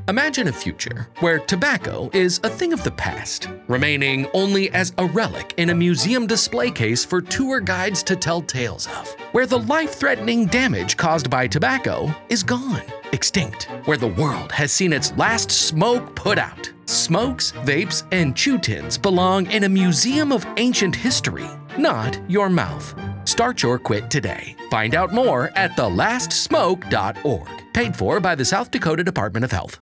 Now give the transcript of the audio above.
Imagine a future where tobacco is a thing of the past, remaining only as a relic in a museum display case for tour guides to tell tales of, where the life-threatening damage caused by tobacco is gone, extinct, where the world has seen its last smoke put out. Smokes, vapes, and chew tins belong in a museum of ancient history, not your mouth. Start your quit today. Find out more at thelastsmoke.org. Paid for by the South Dakota Department of Health.